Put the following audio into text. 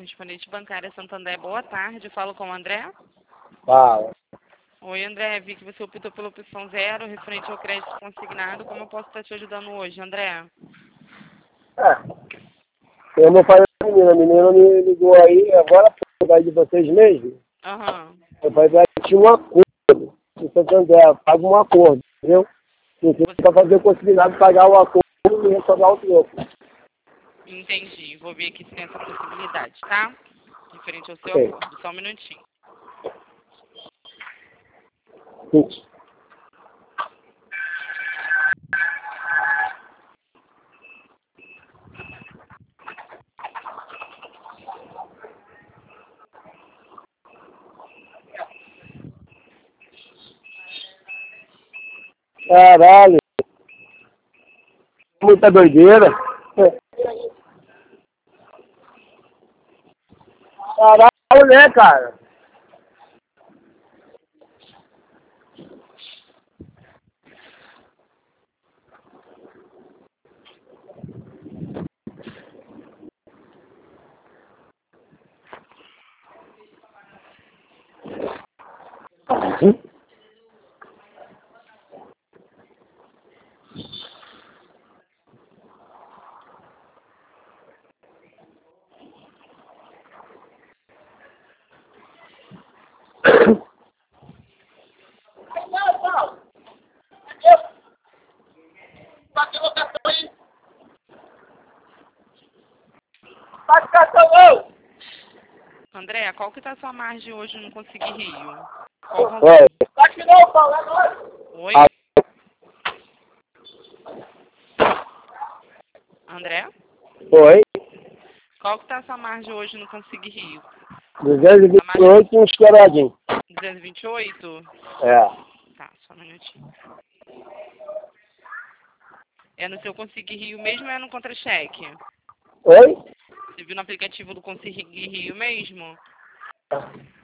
correspondente bancária Santander. Boa tarde, falo com o André. Fala. Oi, André, vi que você optou pela opção 0, referente ao crédito consignado. Como eu posso estar te ajudando hoje, André? Eu não falei pra menina, a menina me ligou aí, agora por causa de vocês mesmo. Aham, Eu falei pra ela que tinha um acordo. Se Santander paga um acordo, entendeu? Não tem pra fazer consignado, pagar o acordo e retornar o troco. entendi. Vou ver aqui se tem essa possibilidade, tá? Referente ao seu Ok. acordo. Só um minutinho. Sim. Caralho. Muita doideira. Caralho, né, cara? André, qual que tá a sua margem hoje no Conseguir Rio? Qual o Oi. valor? Oi? André? Oi. Qual que tá a sua margem hoje no Conseguir Rio? 228 e uns quebradinhos. 228? É. Tá, só um minutinho. É no seu Conseguir Rio mesmo ou é no contra-cheque? Oi? Você viu no aplicativo do Conseguir Rio mesmo?